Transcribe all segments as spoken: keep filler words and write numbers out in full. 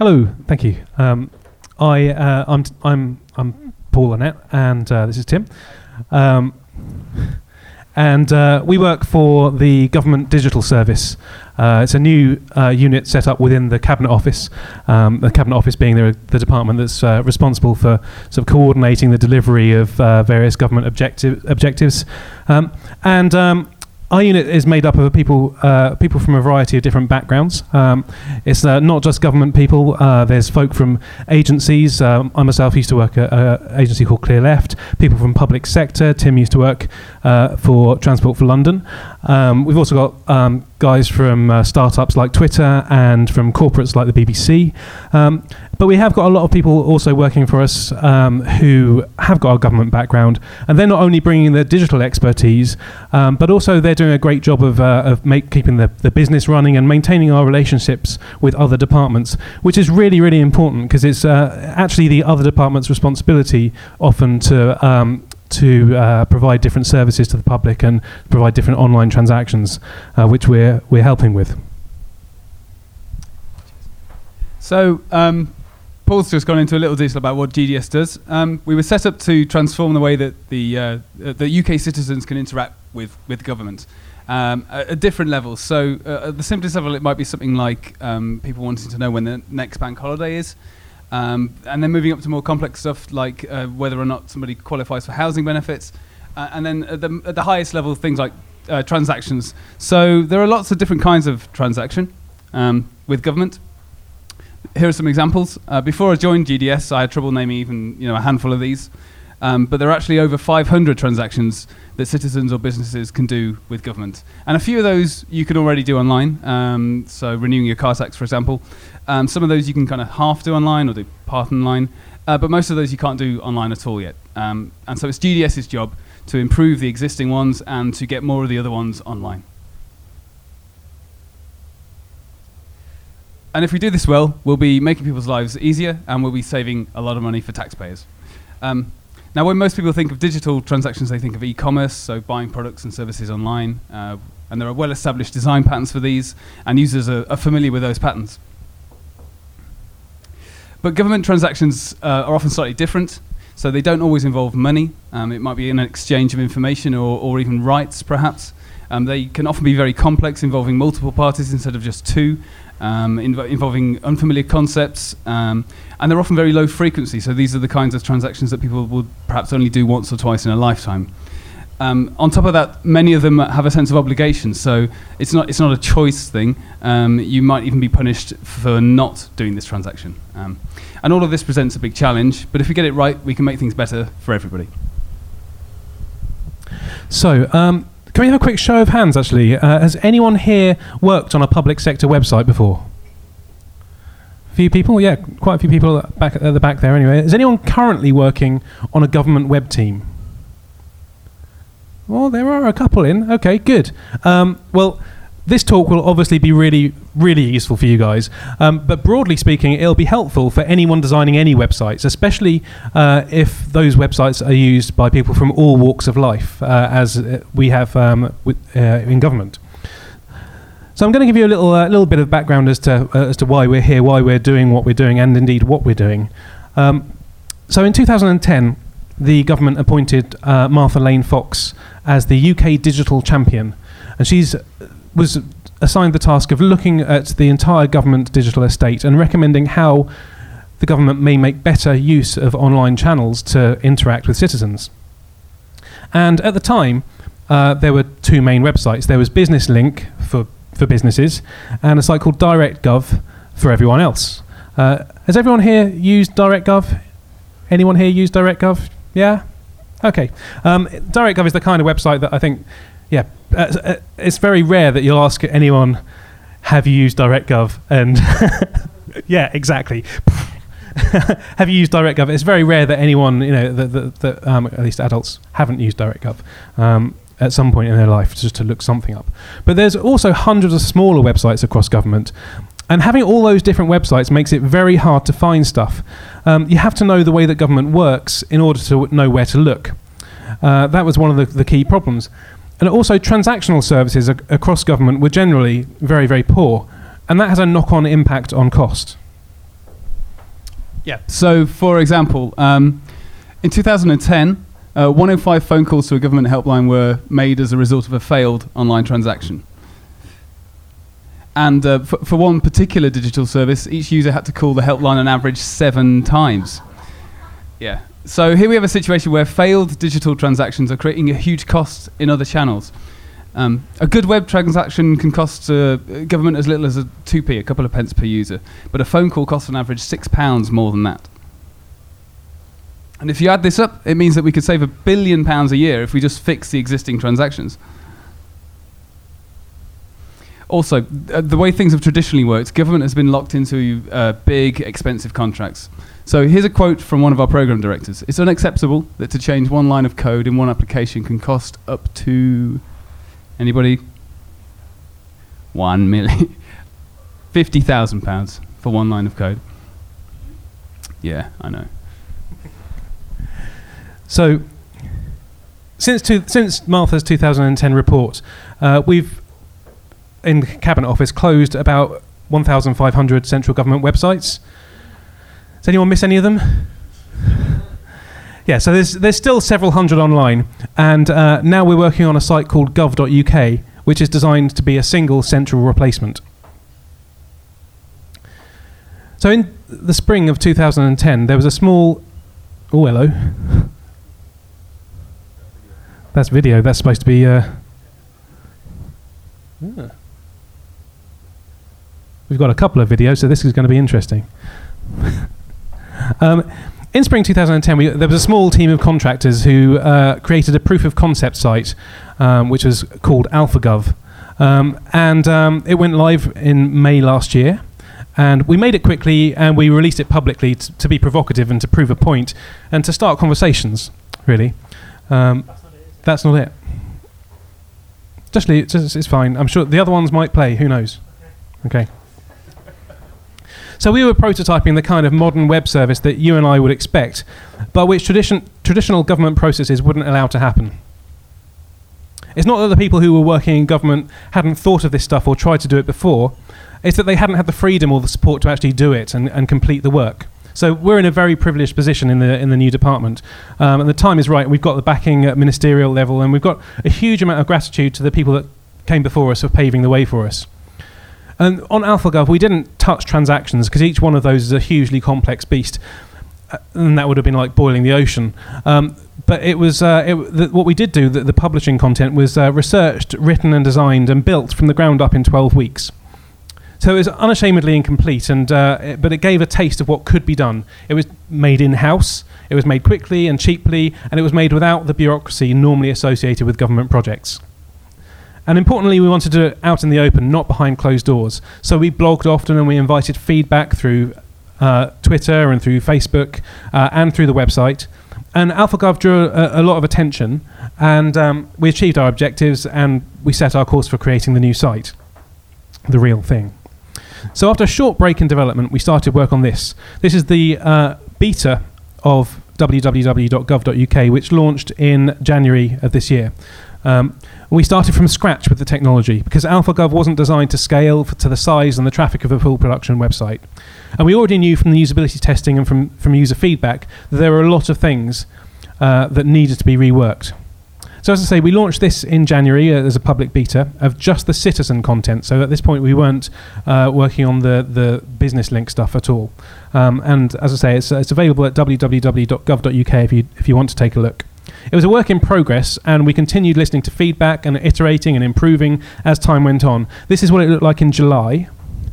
Hello, thank you. Um, I, uh, I'm, I'm, I'm Paul Annette, and uh, this is Tim. Um, and uh, we work for the Government Digital Service. Uh, it's a new uh, unit set up within the Cabinet Office, um, the Cabinet Office being the, the department that's uh, responsible for sort of coordinating the delivery of uh, various government objective, objectives. Um, and um, our unit is made up of people uh, people from a variety of different backgrounds. Um, it's uh, not just government people. Uh, there's folk from agencies. Um, I myself used to work at an agency called Clear Left. People from public sector. Tim used to work uh, for Transport for London. Um, we've also got um, guys from uh, startups like Twitter and from corporates like the B B C. Um, but we have got a lot of people also working for us um, who have got a government background, and they're not only bringing their digital expertise, um, but also they're doing a great job of, uh, of make, keeping the, the business running and maintaining our relationships with other departments, which is really, really important because it's uh, actually the other department's responsibility often to um, to uh, provide different services to the public and provide different online transactions, uh, which we're we're helping with. So um, Paul's just gone into a little detail about what G D S does. Um, we were set up to transform the way that the uh, the U K citizens can interact with with government um, at, at different levels. So uh, at the simplest level, it might be something like um, people wanting to know when the next bank holiday is. Um, and then moving up to more complex stuff like uh, whether or not somebody qualifies for housing benefits. Uh, and then at the, at the highest level, things like uh, transactions. So there are lots of different kinds of transaction um, with government. Here are some examples. Uh, before I joined G D S, I had trouble naming even you know a handful of these. Um, but there are actually over five hundred transactions that citizens or businesses can do with government. And a few of those you can already do online. Um, so renewing your car tax, for example. Um, some of those you can kind of half do online or do part online. Uh, but most of those you can't do online at all yet. Um, and so it's GDS's job to improve the existing ones and to get more of the other ones online. And if we do this well, we'll be making people's lives easier and we'll be saving a lot of money for taxpayers. Um, now, when most people think of digital transactions, they think of e-commerce, so buying products and services online. Uh, and there are well-established design patterns for these, and users are, are familiar with those patterns. But government transactions uh, are often slightly different, so they don't always involve money. Um, it might be an exchange of information or, or even rights, perhaps. Um, they can often be very complex, involving multiple parties instead of just two. Um, inv- involving unfamiliar concepts, um, and they're often very low frequency, so these are the kinds of transactions that people would perhaps only do once or twice in a lifetime. Um, on top of that, many of them have a sense of obligation, so it's not it's not a choice thing. Um, you might even be punished for not doing this transaction. Um, and all of this presents a big challenge, but if we get it right, we can make things better for everybody. So, um, can we have a quick show of hands, actually? Uh, has anyone here worked on a public sector website before? A few people? Yeah, quite a few people back at the back there anyway. Is anyone currently working on a government web team? Well, there are a couple in. Okay, good. Um, well, this talk will obviously be really, really useful for you guys. Um, but broadly speaking, it'll be helpful for anyone designing any websites, especially uh, if those websites are used by people from all walks of life, uh, as uh, we have um, with, uh, in government. So I'm going to give you a little, uh, little bit of background as to uh, as to why we're here, why we're doing what we're doing, and indeed what we're doing. Um, so in two thousand ten, the government appointed uh, Martha Lane Fox as the U K Digital Champion, and she's was assigned the task of looking at the entire government digital estate and recommending how the government may make better use of online channels to interact with citizens. And at the time, uh, there were two main websites. There was Business Link for, for businesses and a site called DirectGov for everyone else. Uh, has everyone here used DirectGov? Anyone here used DirectGov? Yeah? Okay. Um, DirectGov is the kind of website that I think Yeah, uh, it's very rare that you'll ask anyone, have you used DirectGov? And yeah, exactly. Have you used DirectGov? It's very rare that anyone, you know, that, that, that um, at least adults haven't used DirectGov um, at some point in their life just to look something up. But there's also hundreds of smaller websites across government. And having all those different websites makes it very hard to find stuff. Um, you have to know the way that government works in order to know where to look. Uh, that was one of the, the key problems. And also transactional services ac- across government were generally very, very poor. And that has a knock-on impact on cost. Yeah. So, for example, um, in two thousand ten, uh, one in five phone calls to a government helpline were made as a result of a failed online transaction. And uh, for, for one particular digital service, each user had to call the helpline on average seven times. Yeah. So here we have a situation where failed digital transactions are creating a huge cost in other channels. Um, a good web transaction can cost uh, government as little as a two p, a couple of pence per user, but a phone call costs on average six pounds more than that. And if you add this up, it means that we could save a billion pounds a year if we just fix the existing transactions. Also, uh, the way things have traditionally worked, government has been locked into uh, big, expensive contracts. So here's a quote from one of our program directors. It's unacceptable that to change one line of code in one application can cost up to, anybody? One million. fifty thousand pounds for one line of code. Yeah, I know. So, since two, since Martha's two thousand ten report, uh, we've in the Cabinet Office closed about one thousand five hundred central government websites. Does anyone miss any of them? Yeah, so there's there's still several hundred online, and uh, now we're working on a site called gov dot U K, which is designed to be a single central replacement. So in the spring of two thousand ten, there was a small... Oh, hello. That's video. That's supposed to be... Uh, yeah. We've got a couple of videos, so this is going to be interesting. um, in spring two thousand ten, we, there was a small team of contractors who uh, created a proof of concept site, um, which was called AlphaGov. Um, and um, it went live in May last year. And we made it quickly, and we released it publicly t- to be provocative and to prove a point, and to start conversations, really. Um, that's not it. Just leave it, just, it's fine. I'm sure the other ones might play, who knows? Okay. So we were prototyping the kind of modern web service that you and I would expect, but which tradition, traditional government processes wouldn't allow to happen. It's not that the people who were working in government hadn't thought of this stuff or tried to do it before, it's that they hadn't had the freedom or the support to actually do it and, and complete the work. So we're in a very privileged position in the in the new department, um, and the time is right. We've got the backing at ministerial level, and we've got a huge amount of gratitude to the people that came before us for paving the way for us. And on AlphaGov, we didn't touch transactions because each one of those is a hugely complex beast, uh, and that would have been like boiling the ocean. Um, but it was uh, it, the, what we did do. The, the publishing content was uh, researched, written, and designed, and built from the ground up in twelve weeks. So it was unashamedly incomplete, and uh, it, but it gave a taste of what could be done. It was made in-house, it was made quickly and cheaply, and it was made without the bureaucracy normally associated with government projects. And importantly, we wanted to do it out in the open, not behind closed doors. So we blogged often, and we invited feedback through uh, Twitter and through Facebook uh, and through the website. And AlphaGov drew a, a lot of attention, and um, we achieved our objectives, and we set our course for creating the new site, the real thing. So after a short break in development, we started work on this. This is the uh, beta of w w w dot gov dot U K, which launched in January of this year. Um, we started from scratch with the technology because AlphaGov wasn't designed to scale f- to the size and the traffic of a full production website. And we already knew from the usability testing and from, from user feedback that there were a lot of things uh, that needed to be reworked. So as I say, we launched this in January uh, as a public beta of just the citizen content. So at this point, we weren't uh, working on the, the business link stuff at all. Um, and as I say, it's, uh, it's available at w w w dot gov dot U K if you if you want to take a look. It was a work in progress, and we continued listening to feedback and iterating and improving as time went on. This is what it looked like in July.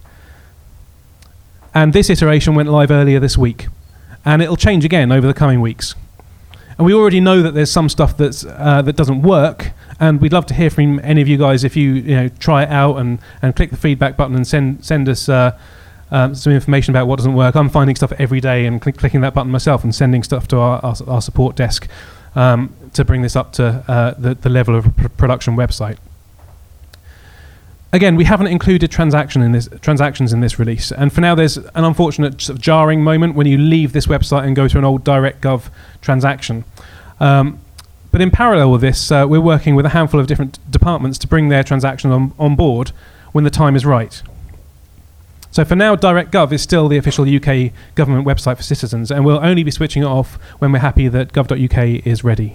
And this iteration went live earlier this week. And it'll change again over the coming weeks. And we already know that there's some stuff that's uh, that doesn't work, and we'd love to hear from any of you guys if you you know try it out and, and click the feedback button and send send us uh, um, some information about what doesn't work. I'm finding stuff every day and cl- clicking that button myself and sending stuff to our our, our support desk um, to bring this up to uh, the, the level of a pr- production website. Again, we haven't included transaction in this, transactions in this release, and for now there's an unfortunate sort of jarring moment when you leave this website and go to an old DirectGov transaction. Um, but in parallel with this, uh, we're working with a handful of different departments to bring their transaction on, on board when the time is right. So for now, DirectGov is still the official U K government website for citizens, and we'll only be switching it off when we're happy that gov dot U K is ready.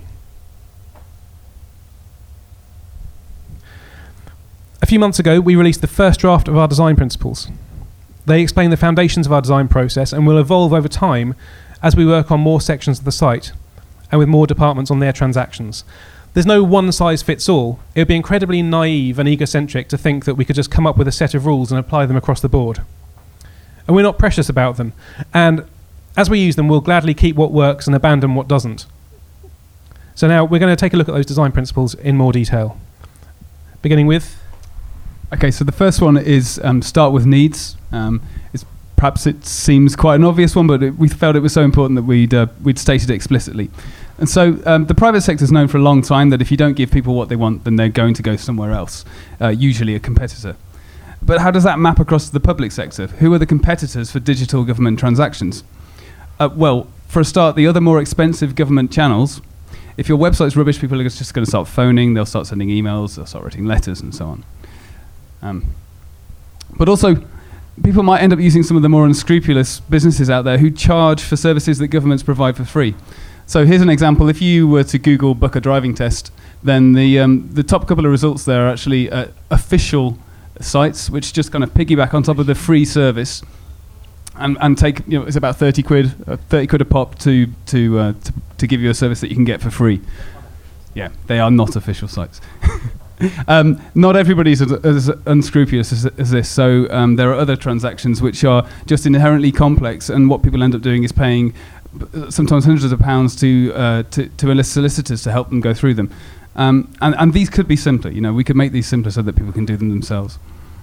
A few months ago, we released the first draft of our design principles. They explain the foundations of our design process and will evolve over time as we work on more sections of the site and with more departments on their transactions. There's no one-size-fits-all. It would be incredibly naive and egocentric to think that we could just come up with a set of rules and apply them across the board. And we're not precious about them. And as we use them, we'll gladly keep what works and abandon what doesn't. So now we're going to take a look at those design principles in more detail. Beginning with... Okay, so the first one is um, start with needs. Um, it's perhaps it seems quite an obvious one, but it, we felt it was so important that we'd, uh, we'd stated it explicitly. And so um, the private sector has known for a long time that if you don't give people what they want, then they're going to go somewhere else, uh, usually a competitor. But how does that map across to the public sector? Who are the competitors for digital government transactions? Uh, well, for a start, the other more expensive government channels. If your website's rubbish, people are just going to start phoning, they'll start sending emails, they'll start writing letters and so on. Um, but also, people might end up using some of the more unscrupulous businesses out there who charge for services that governments provide for free. So here's an example. If you were to Google book a driving test, then the um, the top couple of results there are actually uh, official sites, which just kind of piggyback on top of the free service, and and take, you know, it's about thirty quid, uh, thirty quid a pop to to, uh, to to give you a service that you can get for free. Yeah, they are not official sites. Um, not everybody's as, as unscrupulous as, as this, so um, there are other transactions which are just inherently complex, and what people end up doing is paying sometimes hundreds of pounds to uh, to, to enlist solicitors to help them go through them. Um, and, and these could be simpler. You know, we could make these simpler so that people can do them themselves.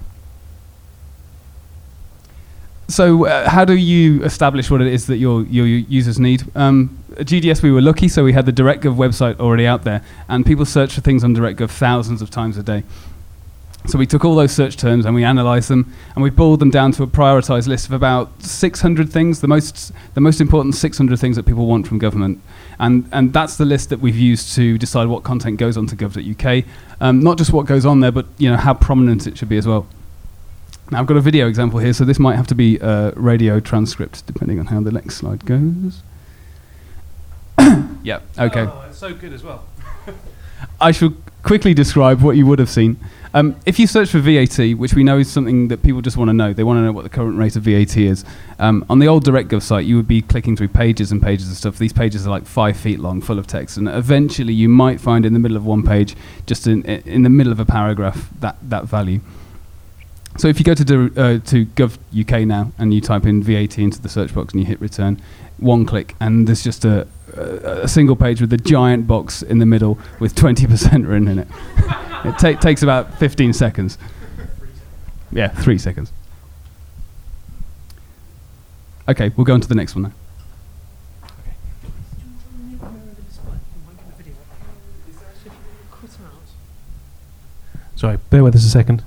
So uh, how do you establish what it is that your your users need? Um, at G D S we were lucky, so we had the DirectGov website already out there, and people search for things on DirectGov thousands of times a day. So we took all those search terms and we analysed them, and we boiled them down to a prioritised list of about six hundred things, the most the most important six hundred things that people want from government. And and that's the list that we've used to decide what content goes on to gov dot U K. Um, not just what goes on there, but you know how prominent it should be as well. Now I've got a video example here, so this might have to be a radio transcript, depending on how the next slide goes. Yeah, okay. Oh, it's so good as well. I shall quickly describe what you would have seen. Um, if you search for V A T, which we know is something that people just want to know, they want to know what the current rate of V A T is. Um, on the old DirectGov site, you would be clicking through pages and pages of stuff. These pages are like five feet long, full of text, and eventually you might find in the middle of one page, just in in the middle of a paragraph, that, that value. So if you go to do, uh, to gov dot U K now and you type in V A T into the search box and you hit return, one click, and there's just a, a, a single page with a giant box in the middle with twenty percent written in it. It ta- takes about fifteen seconds. Yeah, three seconds. Okay, we'll go on to the next one now. Sorry, bear with us a second.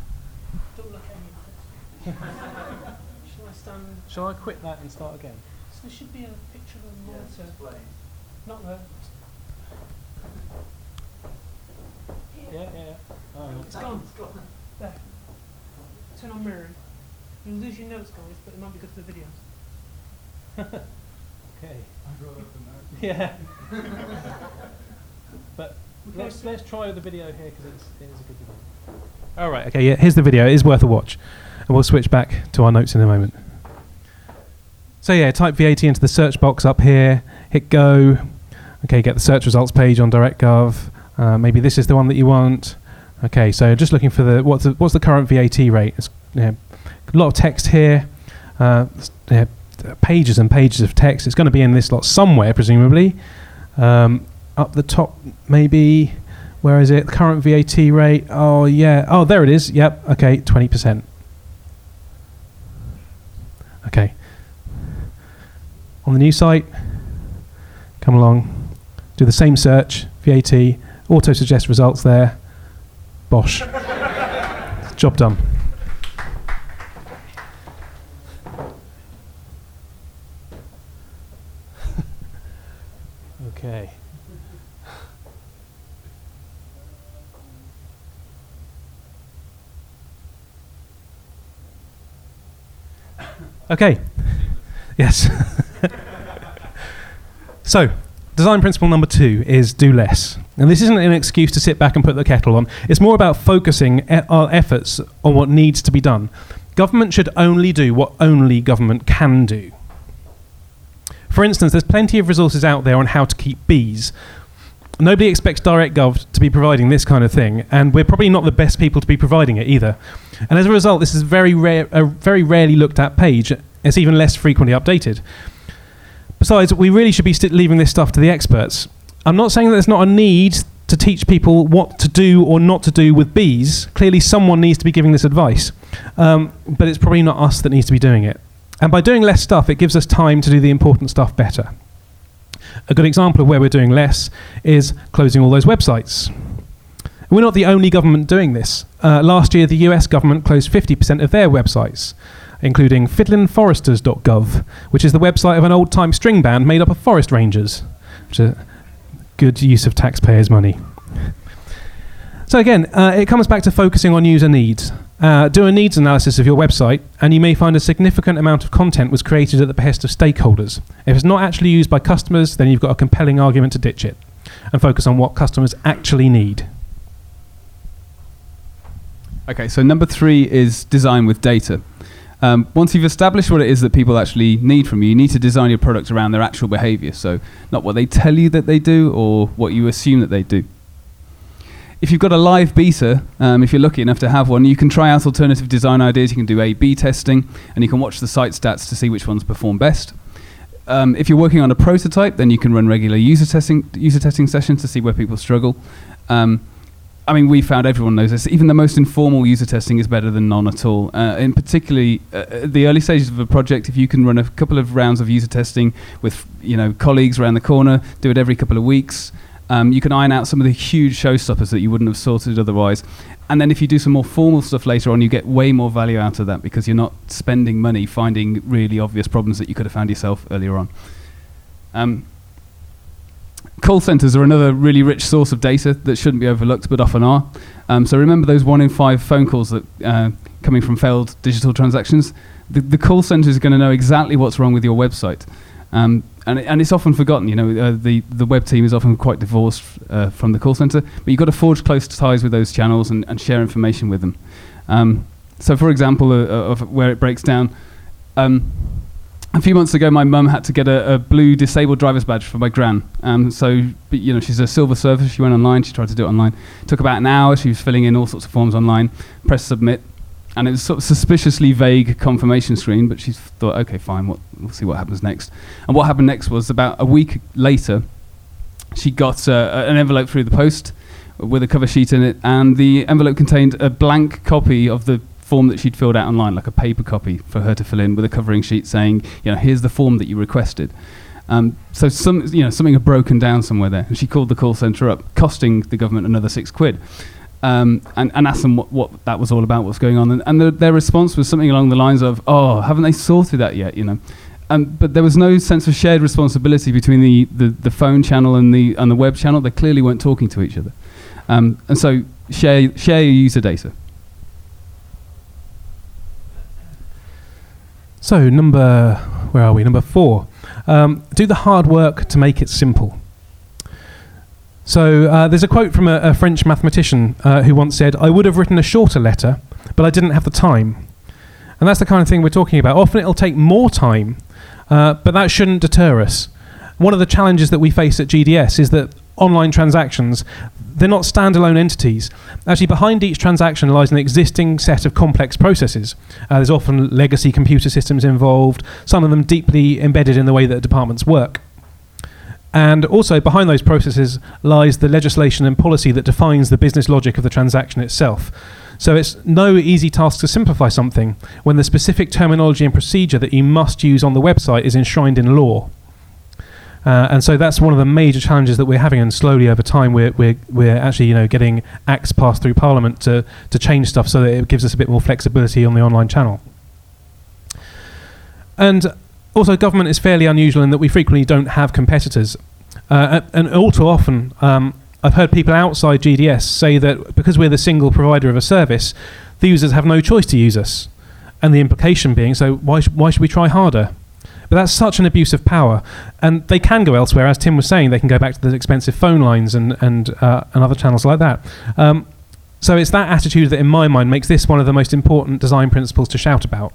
Shall I stand? Shall I quit that and start again? So there should be a picture of a monitor. Not there. Yeah, yeah, yeah. Oh, It's gone. It's gone. There. Turn on mirroring. You'll lose your notes, guys, but it might be good for the videos. okay. Yeah. But let's let's try the video here because it's it is a good video. All right. Okay. Yeah. Here's the video. It is worth a watch, and we'll switch back to our notes in a moment. So yeah, type V A T into the search box up here. Hit go. Okay. Get the search results page on DirectGov. Uh, maybe this is the one that you want. Okay. So just looking for the what's the, what's the current V A T rate? It's, yeah, a lot of text here. Uh, yeah, pages and pages of text. It's going to be in this lot somewhere, presumably. Um, up the top, maybe. Where is it? Current V A T rate. Oh, yeah. Oh, there it is. Yep. Okay, twenty percent. Okay. On the new site, come along. Do the same search. V A T. Auto-suggest results there. Bosh. Job done. Okay. Okay. Yes. So, design principle number two is do less. And this isn't an excuse to sit back and put the kettle on. It's more about focusing e- our efforts on what needs to be done. Government should only do what only government can do. For instance, there's plenty of resources out there on how to keep bees. Nobody expects DirectGov to be providing this kind of thing, and we're probably not the best people to be providing it either. And as a result, this is very rare, a very rarely looked at page. It's even less frequently updated. Besides, we really should be st- leaving this stuff to the experts. I'm not saying that there's not a need to teach people what to do or not to do with bees. Clearly someone needs to be giving this advice. Um, but it's probably not us that needs to be doing it. And by doing less stuff, it gives us time to do the important stuff better. A good example of where we're doing less is closing all those websites. We're not the only government doing this. Uh, last year, the U S government closed fifty percent of their websites, including fiddlin foresters dot gov, which is the website of an old-time string band made up of forest rangers, which is a good use of taxpayers' money. So again, uh, it comes back to focusing on user needs. Uh, do a needs analysis of your website, and you may find a significant amount of content was created at the behest of stakeholders. If it's not actually used by customers, then you've got a compelling argument to ditch it, and focus on what customers actually need. Okay, so number three is design with data. Um, once you've established what it is that people actually need from you, you need to design your product around their actual behavior. So not what they tell you that they do or what you assume that they do. If you've got a live beta, um, if you're lucky enough to have one, you can try out alternative design ideas. You can do A B testing, and you can watch the site stats to see which ones perform best. Um, if you're working on a prototype, then you can run regular user testing user testing sessions to see where people struggle. Um, I mean, we found everyone knows this. Even the most informal user testing is better than none at all. Uh, in particularly, uh, at the early stages of a project, if you can run a couple of rounds of user testing with, you know, colleagues around the corner, do it every couple of weeks, um, you can iron out some of the huge showstoppers that you wouldn't have sorted otherwise. And then if you do some more formal stuff later on, you get way more value out of that because you're not spending money finding really obvious problems that you could have found yourself earlier on. Um, Call centres are another really rich source of data that shouldn't be overlooked, but often are. Um, so remember those one in five phone calls that uh, coming from failed digital transactions? The, the call centre is going to know exactly what's wrong with your website. Um, and, and it's often forgotten. You know, uh, the, the web team is often quite divorced uh, from the call centre, but you've got to forge close ties with those channels and, and share information with them. Um, so for example, uh, of where it breaks down, um, a few months ago, my mum had to get a, a blue disabled driver's badge for my gran. Um, so, you know, she's a silver surfer. She went online. She tried to do it online. It took about an hour. She was filling in all sorts of forms online. Pressed submit, and it was sort of suspiciously vague confirmation screen. But she thought, okay, fine. What, we'll see what happens next. And what happened next was about a week later, she got uh, an envelope through the post with a cover sheet in it, and the envelope contained a blank copy of the form that she'd filled out online, like a paper copy for her to fill in with a covering sheet saying, you know, here's the form that you requested. Um, so some, you know, something had broken down somewhere there, and she called the call centre up, costing the government another six quid, um, and, and asked them what, what that was all about, what's going on, and, and the, their response was something along the lines of, oh, haven't they sorted that yet, you know? Um, but there was no sense of shared responsibility between the, the, the phone channel and the and the web channel. They clearly weren't talking to each other, um, and so share share your user data. So number, where are we? Number four. Um, do the hard work to make it simple. So uh, there's a quote from a, a French mathematician uh, who once said, I would have written a shorter letter, but I didn't have the time. And that's the kind of thing we're talking about. Often it'll take more time, uh, but that shouldn't deter us. One of the challenges that we face at G D S is that online transactions, they're not standalone entities. Actually, behind each transaction lies an existing set of complex processes. Uh, there's often legacy computer systems involved, some of them deeply embedded in the way that departments work. And also, behind those processes lies the legislation and policy that defines the business logic of the transaction itself. So it's no easy task to simplify something when the specific terminology and procedure that you must use on the website is enshrined in law. Uh, and so that's one of the major challenges that we're having, and slowly over time we're we're we're actually, you know, getting acts passed through Parliament to to change stuff so that it gives us a bit more flexibility on the online channel. And also, government is fairly unusual in that we frequently don't have competitors, uh, and all too often um, I've heard people outside G D S say that because we're the single provider of a service, the users have no choice to use us. And the implication being, so why, sh- why should we try harder? But that's such an abuse of power. And they can go elsewhere, as Tim was saying, they can go back to the expensive phone lines and, and, uh, and other channels like that. Um, so it's that attitude that, in my mind, makes this one of the most important design principles to shout about.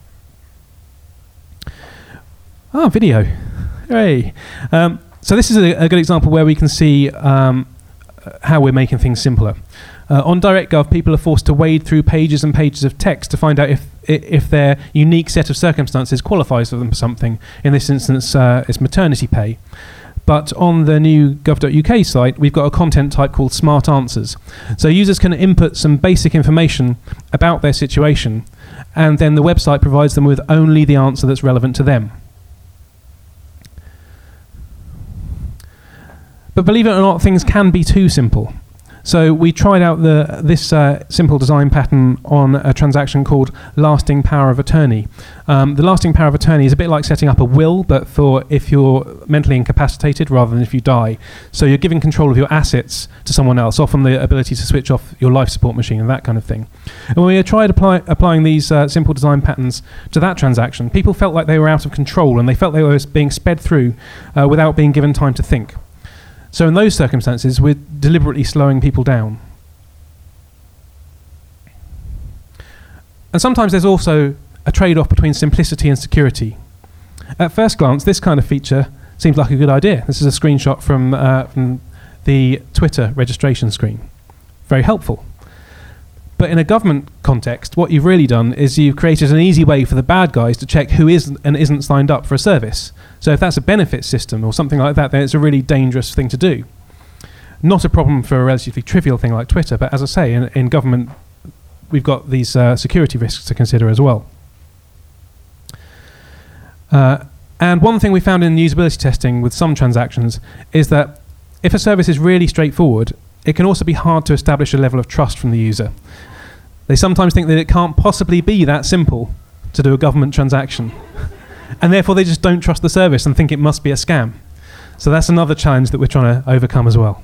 Ah, video. Hooray. Um, so this is a, a good example where we can see um, how we're making things simpler. Uh, on DirectGov, people are forced to wade through pages and pages of text to find out if if their unique set of circumstances qualifies for them for something. In this instance, uh, it's maternity pay. But on the new gov dot U K site, we've got a content type called Smart Answers. So users can input some basic information about their situation, and then the website provides them with only the answer that's relevant to them. But believe it or not, things can be too simple. So we tried out the this uh, simple design pattern on a transaction called Lasting Power of Attorney. Um, the Lasting Power of Attorney is a bit like setting up a will, but for if you're mentally incapacitated rather than if you die. So you're giving control of your assets to someone else, often the ability to switch off your life support machine and that kind of thing. And when we tried apply, applying these uh, simple design patterns to that transaction, people felt like they were out of control and they felt they were being sped through uh, without being given time to think. So in those circumstances, we're deliberately slowing people down. And sometimes there's also a trade-off between simplicity and security. At first glance, this kind of feature seems like a good idea. This is a screenshot from, uh, from the Twitter registration screen. Very helpful. But in a government context, what you've really done is you've created an easy way for the bad guys to check who is and isn't signed up for a service. So if that's a benefit system or something like that, then it's a really dangerous thing to do. Not a problem for a relatively trivial thing like Twitter, but as I say, in, in government, we've got these uh, security risks to consider as well. Uh, and one thing we found in usability testing with some transactions is that if a service is really straightforward, it can also be hard to establish a level of trust from the user. They sometimes think that it can't possibly be that simple to do a government transaction. And therefore they just don't trust the service and think it must be a scam. So that's another challenge that we're trying to overcome as well.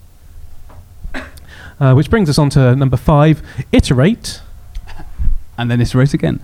Uh, which brings us on to number five, iterate. And then iterate again.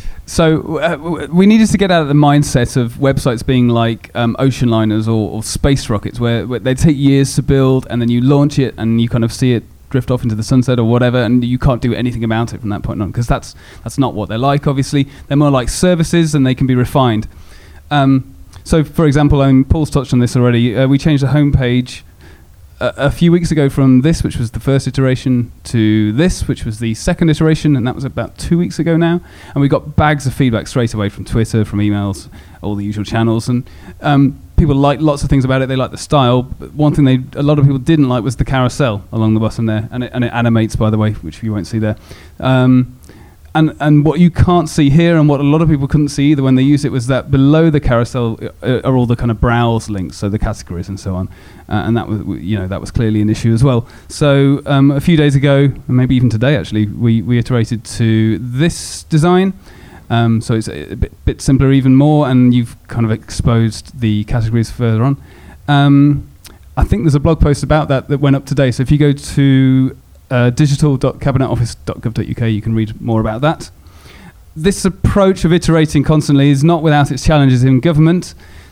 So uh, we needed to get out of the mindset of websites being like um, ocean liners or, or space rockets, where, where they take years to build and then you launch it and you kind of see it drift off into the sunset or whatever, and you can't do anything about it from that point on, because that's that's not what they're like. Obviously, they're more like services, and they can be refined. Um, so, for example, um, Paul's touched on this already. Uh, we changed the homepage a, a few weeks ago from this, which was the first iteration, to this, which was the second iteration, and that was about two weeks ago now. And we got bags of feedback straight away from Twitter, from emails, all the usual channels, and um, people liked lots of things about it. They liked the style. But one thing they a lot of people didn't like was the carousel along the bottom there, and it, and it animates, by the way, which you won't see there. Um, and and what you can't see here, and what a lot of people couldn't see either when they used it, was that below the carousel uh, are all the kind of browse links, so the categories and so on. Uh, and that was, you know, that was clearly an issue as well. So um, a few days ago, maybe even today actually, we we iterated to this design. Um, so it's a bit, bit simpler even more, and you've kind of exposed the categories further on. Um, I think there's a blog post about that that went up today. So if you go to uh, digital dot cabinet office dot gov dot U K, you can read more about that. This approach of iterating constantly is not without its challenges in government.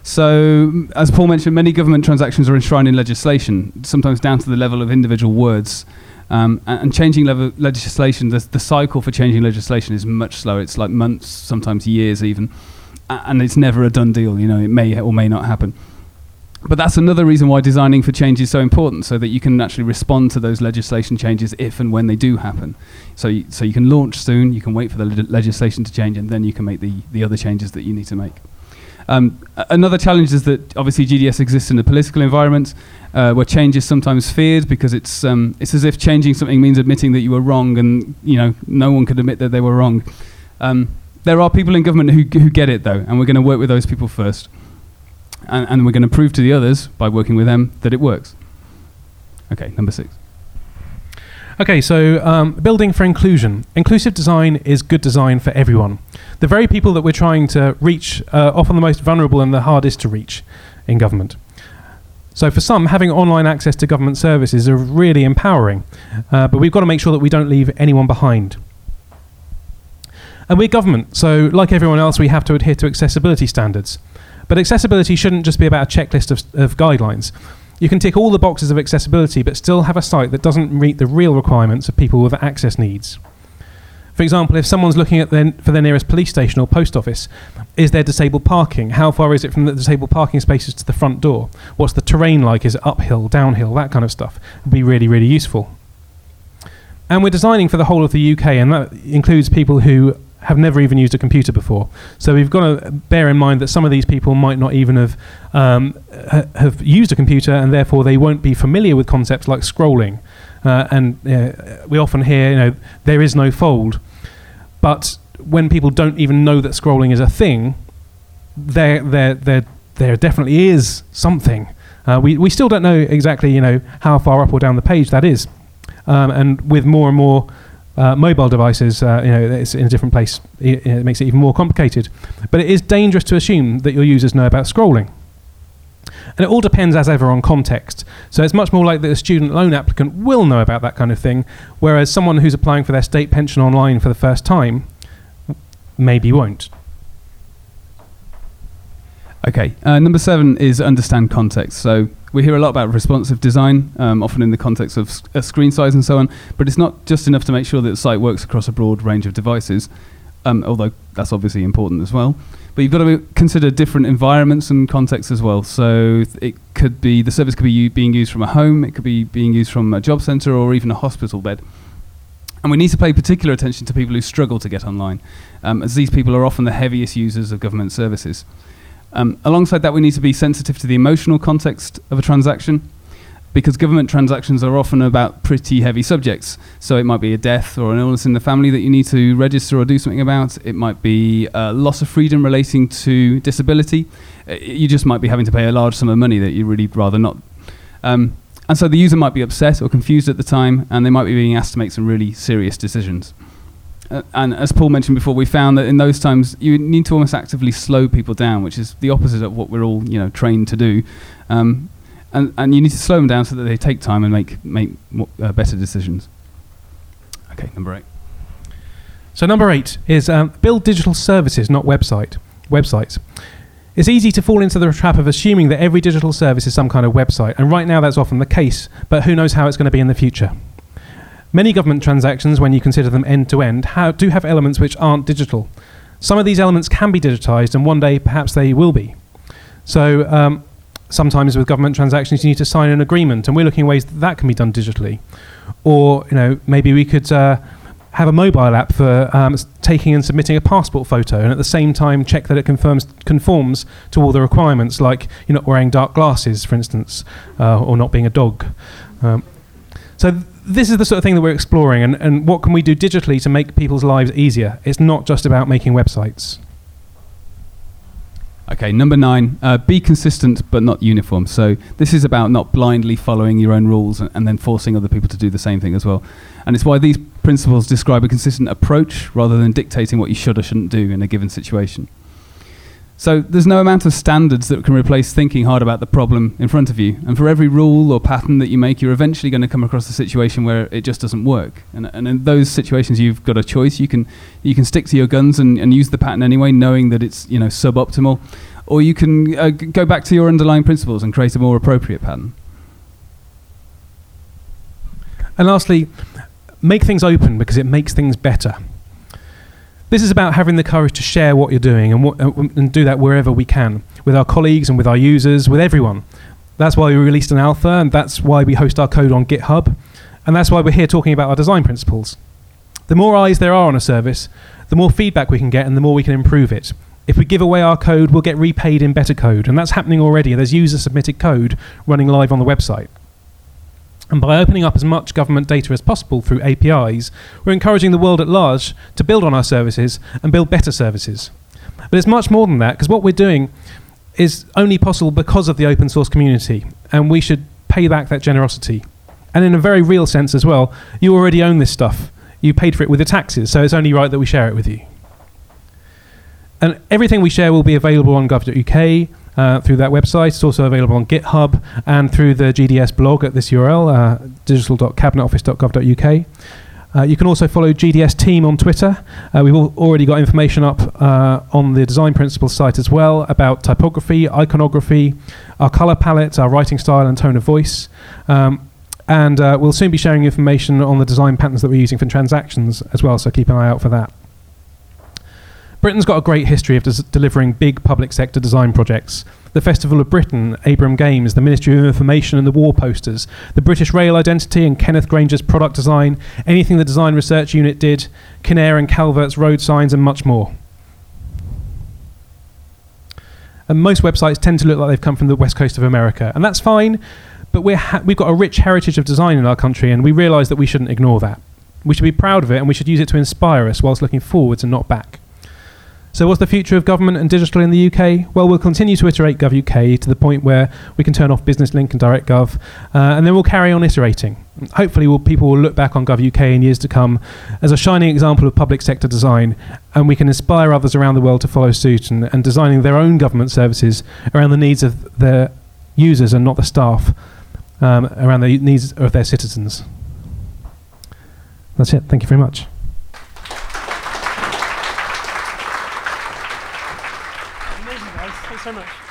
So, as Paul mentioned, many government transactions are enshrined in legislation, sometimes down to the level of individual words. Um, and, and changing level legislation, the, the cycle for changing legislation is much slower. It's like months, sometimes years even. A- and it's never a done deal, you know, it may or may not happen. But that's another reason why designing for change is so important, so that you can actually respond to those legislation changes if and when they do happen. So you, so you can launch soon, you can wait for the le- legislation to change, and then you can make the, the other changes that you need to make. Um, a- another challenge is that obviously G D S exists in a political environment uh, where change is sometimes feared, because it's um, it's as if changing something means admitting that you were wrong, and you know no one could admit that they were wrong. Um, there are people in government who who get it though, and we're going to work with those people first, and, and we're going to prove to the others by working with them that it works. Okay, number six. Okay, so um, building for inclusion. Inclusive design is good design for everyone. The very people that we're trying to reach are often the most vulnerable and the hardest to reach in government. So for some, having online access to government services are really empowering, uh, but we've got to make sure that we don't leave anyone behind. And we're government, so like everyone else, we have to adhere to accessibility standards. But accessibility shouldn't just be about a checklist of, of guidelines. You can tick all the boxes of accessibility, but still have a site that doesn't meet the real requirements of people with access needs. For example, if someone's looking at their, for their nearest police station or post office, is there disabled parking? How far is it from the disabled parking spaces to the front door? What's the terrain like? Is it uphill, downhill, that kind of stuff? Would be really, really useful. And we're designing for the whole of the U K, and that includes people who have never even used a computer before. So we've got to bear in mind that some of these people might not even have um, ha- have used a computer, and therefore they won't be familiar with concepts like scrolling. Uh, and uh, we often hear, you know, there is no fold. But when people don't even know that scrolling is a thing, there, there, there, there definitely is something. Uh, we we still don't know exactly, you know, how far up or down the page that is. Um, and with more and more uh, mobile devices, uh, you know, it's in a different place. It, it makes it even more complicated. But it is dangerous to assume that your users know about scrolling. And it all depends, as ever, on context. So it's much more likely that a student loan applicant will know about that kind of thing, whereas someone who's applying for their state pension online for the first time maybe won't. Okay, uh, number seven is understand context. So we hear a lot about responsive design, um, often in the context of s- uh, screen size and so on, but it's not just enough to make sure that the site works across a broad range of devices, um, although that's obviously important as well. But you've got to consider different environments and contexts as well. So th- it could be, the service could be u- being used from a home, it could be being used from a job centre or even a hospital bed. And we need to pay particular attention to people who struggle to get online, um, as these people are often the heaviest users of government services. Um, alongside that, we need to be sensitive to the emotional context of a transaction, because government transactions are often about pretty heavy subjects. So it might be a death or an illness in the family that you need to register or do something about. It might be a loss of freedom relating to disability. Uh, you just might be having to pay a large sum of money that you'd really rather not. Um, and so the user might be upset or confused at the time, and they might be being asked to make some really serious decisions. Uh, and as Paul mentioned before, we found that in those times you need to almost actively slow people down, which is the opposite of what we're all, you know, trained to do. Um, and, and you need to slow them down so that they take time and make make more, uh, better decisions. Okay, number eight. So number eight is um, build digital services, not website websites. It's easy to fall into the trap of assuming that every digital service is some kind of website, and right now that's often the case, but who knows how it's going to be in the future. Many government transactions, when you consider them end-to-end, ha- do have elements which aren't digital. Some of these elements can be digitized, and one day perhaps they will be. So um, sometimes with government transactions you need to sign an agreement, and we're looking at ways that that can be done digitally. Or you know, maybe we could uh, have a mobile app for um, s- taking and submitting a passport photo, and at the same time check that it confirms conforms to all the requirements, like you're not wearing dark glasses, for instance, uh, or not being a dog. Um, so th- this is the sort of thing that we're exploring, and, and what can we do digitally to make people's lives easier? It's not just about making websites. Okay, number nine, uh, be consistent but not uniform. So this is about not blindly following your own rules and, and then forcing other people to do the same thing as well. And it's why these principles describe a consistent approach rather than dictating what you should or shouldn't do in a given situation. So there's no amount of standards that can replace thinking hard about the problem in front of you. And for every rule or pattern that you make, you're eventually going to come across a situation where it just doesn't work. And, and in those situations, you've got a choice. You can you can stick to your guns and, and use the pattern anyway, knowing that it's, you know, suboptimal, or you can uh, g- go back to your underlying principles and create a more appropriate pattern. And lastly, make things open because it makes things better. This is about having the courage to share what you're doing and, what, and do that wherever we can, with our colleagues and with our users, with everyone. That's why we released an alpha, and that's why we host our code on GitHub, and that's why we're here talking about our design principles. The more eyes there are on a service, the more feedback we can get and the more we can improve it. If we give away our code, we'll get repaid in better code, and that's happening already. There's user-submitted code running live on the website. And by opening up as much government data as possible through A P Is, we're encouraging the world at large to build on our services and build better services. But it's much more than that, because what we're doing is only possible because of the open source community, and we should pay back that generosity. And in a very real sense as well, you already own this stuff. You paid for it with your taxes, so it's only right that we share it with you. And everything we share will be available on gov dot U K, Uh, through that website. It's also available on GitHub and through the G D S blog at this U R L, uh, digital dot cabinet office dot gov dot U K. Uh, you can also follow G D S Team on Twitter. Uh, we've al- already got information up uh, on the Design Principles site as well about typography, iconography, our colour palette, our writing style and tone of voice. Um, and uh, we'll soon be sharing information on the design patterns that we're using for transactions as well, so keep an eye out for that. Britain's got a great history of des- delivering big public sector design projects. The Festival of Britain, Abram Games, the Ministry of Information and the War Posters, the British Rail Identity and Kenneth Granger's product design, anything the Design Research Unit did, Kinnair and Calvert's road signs and much more. And most websites tend to look like they've come from the west coast of America, and that's fine, but we're ha- we've got a rich heritage of design in our country, and we realise that we shouldn't ignore that. We should be proud of it, and we should use it to inspire us whilst looking forwards and not back. So what's the future of government and digital in the U K? Well, we'll continue to iterate GovUK to the point where we can turn off BusinessLink and DirectGov, uh, and then we'll carry on iterating. Hopefully we'll, people will look back on GovUK in years to come as a shining example of public sector design, and we can inspire others around the world to follow suit and, and designing their own government services around the needs of their users and not the staff, um, around the needs of their citizens. That's it. Thank you very much. Amazing, guys. Thanks so much.